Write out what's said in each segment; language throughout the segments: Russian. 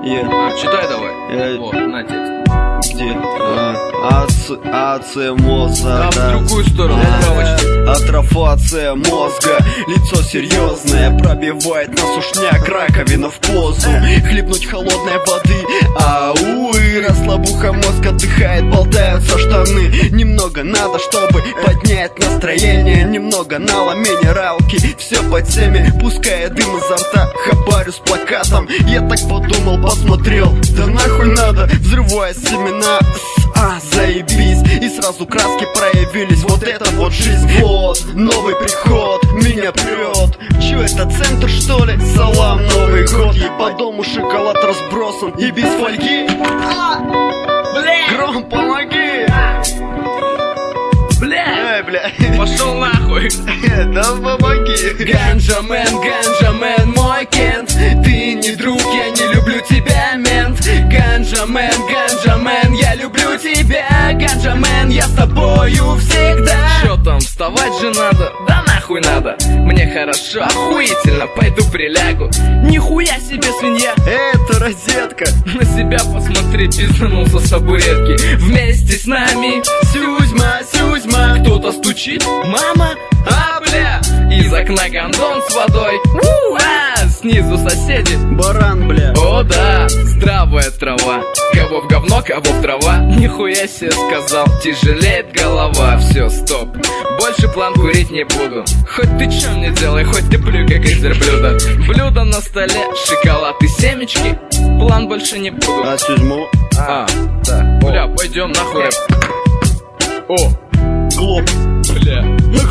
Читай давай. Вот, на текст. Где? Ацемоза, да. В другую сторону, справочник. Атрофация мозга, лицо серьезное, пробивает на сушняк, раковина в позу. Хлебнуть холодной воды, ау, и расслабуха, мозг отдыхает, болтаются штаны. Немного надо, чтобы поднять настроение, немного нала, минералки, все под всеми, пуская дым изо рта, хабарю с плакатом. Я так подумал, посмотрел, да нахуй надо, взрывая семена, заебись, и сразу краски проявились. Вот это вот жизнь, вот новый приход, меня прет. Чё это, центр что ли? Салам, Новый год. По дому шоколад разбросан и без фольги. Гром, помоги. Бля, пошел нахуй. Да помоги. Ганджамен, мой Кент. Ты не друг, я не люблю тебя, мент. Ганджамен, я люблю тебя. Ганджамен, я с тобою всегда. Чё там, вставать же надо? Да нахуй надо. Мне хорошо, охуительно, пойду прилягу. Нихуя себе свинья. Это розетка. На себя посмотри, пизданулся с табуретки. Вместе с нами сюзьма. Кто-то стучит, мама, бля. Из окна гондон с водой, снизу соседи, баран, бля. О да, здравая трава. Кого в говно, кого в трава. Нихуя себе сказал, тяжелеет голова. Все, стоп, больше план курить не буду. Хоть ты чё мне делай, хоть ты плюй, как из верблюда. Блюдо на столе, шоколад и семечки. План больше не буду. А сюзьму? Да. Бля, пойдем нахуй. О, Глоб. Бля.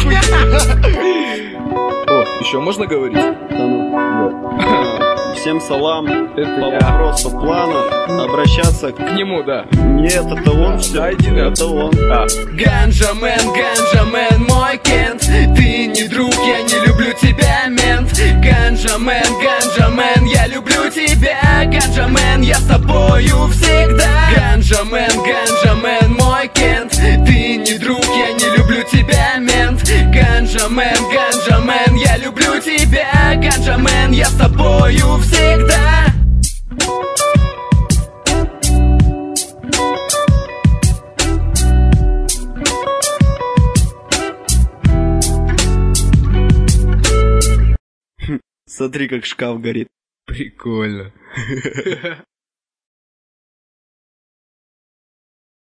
О, еще можно говорить? Да ну. Всем салам. Это по я. вопросу плана обращаться К нему, да. Нет, это он все. Это он. Ганджамен, мой Кент. Ты не друг, я не люблю тебя, мент. Ганджамен, я люблю тебя. Ганджамен, я с тобою всегда. Ганджамен, мой Кент. Ты не друг, я не люблю тебя, мент. Ганджамен, я люблю тебя. Ганджамен, я с тобою всегда. Смотри, как шкаф горит. Прикольно.